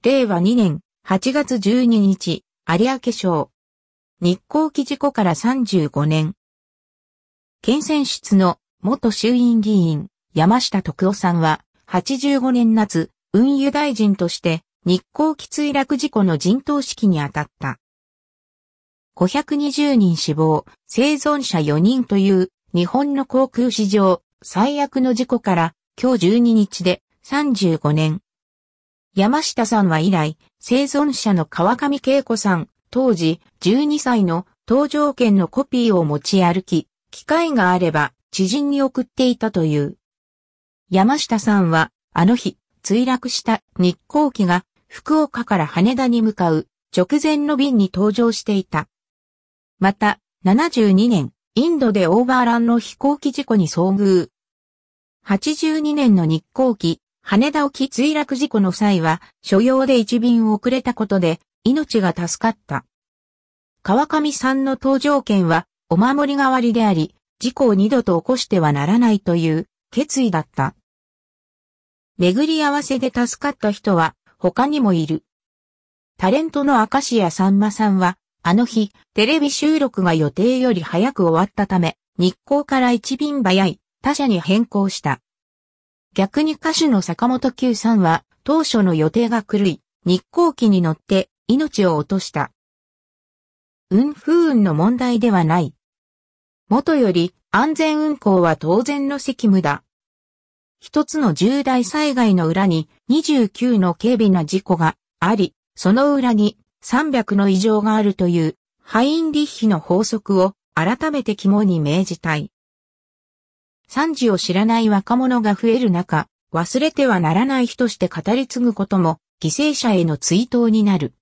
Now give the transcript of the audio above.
令和2年8月12日、有明省。日航機事故から35年。県選出の元衆院議員、山下徳夫さんは、85年夏、運輸大臣として、日航機墜落事故の陣頭指揮に当たった。520人死亡、生存者4人という、日本の航空史上、最悪の事故から、今日12日で35年。山下さんは以来、生存者の川上恵子さん、当時12歳の搭乗券のコピーを持ち歩き、機会があれば知人に送っていたという。山下さんは、あの日、墜落した日航機が福岡から羽田に向かう直前の便に搭乗していた。また、72年、インドでオーバーランの飛行機事故に遭遇。82年の日航機、羽田沖墜落事故の際は、所要で1便遅れたことで、命が助かった。川上さんの搭乗券は、お守り代わりであり、事故を二度と起こしてはならないという決意だった。巡り合わせで助かった人は、他にもいる。タレントの明石家さんまさんは、あの日、テレビ収録が予定より早く終わったため、日航から1便早い他社に変更した。逆に歌手の坂本九さんは当初の予定が狂い、日航機に乗って命を落とした。不運の問題ではない。もとより安全運航は当然の責務だ。一つの重大災害の裏に29の軽微な事故があり、その裏に300の異常があるというハインリッヒの法則を改めて肝に銘じたい。惨事を知らない若者が増える中、忘れてはならない日として語り継ぐことも犠牲者への追悼になる。